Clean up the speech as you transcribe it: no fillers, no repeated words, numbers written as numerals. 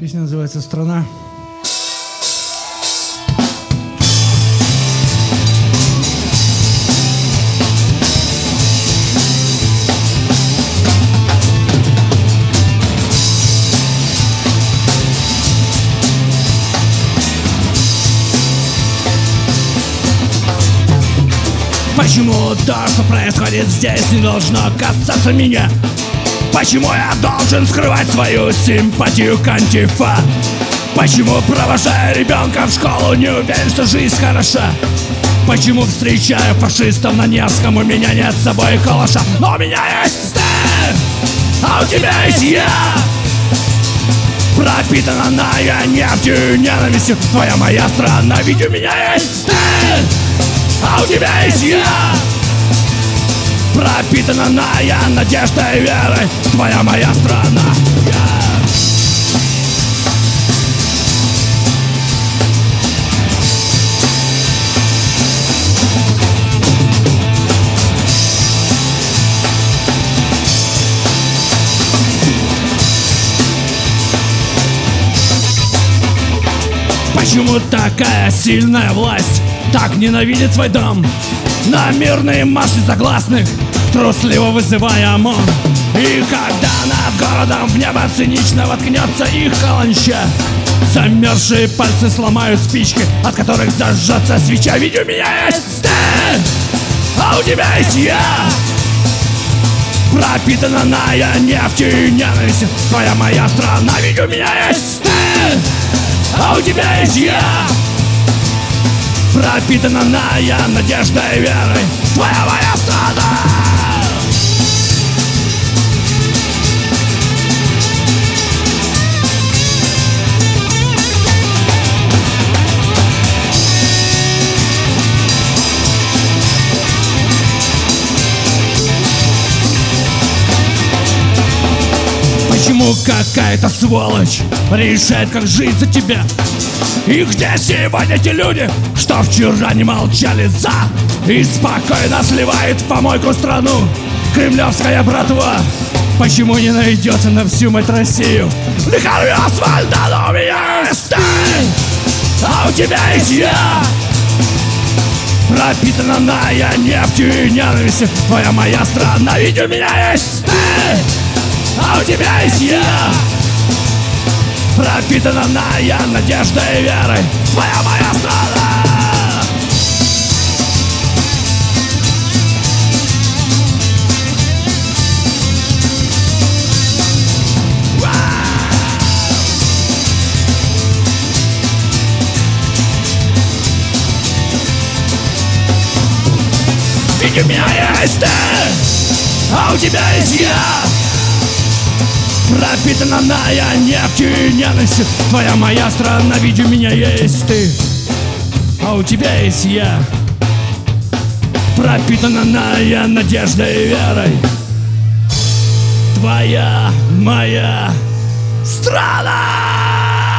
Песня называется «Страна». Почему то, что происходит здесь, не должно касаться меня? Почему я должен скрывать свою симпатию к антифа? Почему, провожая ребенка в школу, не уверен, что жизнь хороша? Почему, встречая фашистов на Невском, у меня нет с собой калаша? Но у меня есть ты, а у тебя есть я. Пропитанная нефтью и ненавистью твоя моя страна. Ведь у меня есть ты, а у тебя есть я. Пропитанная надеждой и верой твоя моя страна. Почему такая сильная власть так ненавидит свой дом? На мирные марши согласных, трусливо вызывая ОМОН. И когда над городом в небо цинично воткнется их каланча, замерзшие пальцы сломают спички, от которых зажжется свеча. Ведь у меня есть ты, а у тебя есть я. Пропитанная нефтью и ненавистью твоя моя страна. Ведь у меня есть ты, а у тебя есть я. Пропитанная надеждой и верой твоя моя страна. Почему какая-то сволочь решает, как жить за тебя? И где сегодня те люди, что вчера не молчали за и спокойно сливает в помойку страну кремлевская братва? Почему не найдется на всю мать Россию лихарью асфальта? Но у меня есть ты, а у тебя есть я. Пропитанная нефтью и ненавистью твоя моя страна. Ведь у меня есть ты, а у тебя есть я. Пропитанная надеждой и верой твоя моя страна. Ведь у меня есть ты, а у тебя есть я. Пропитанная нефтью и ненавистью твоя моя страна. Ведь у меня есть ты, а у тебя есть я. Пропитанная надеждой и верой твоя моя страна.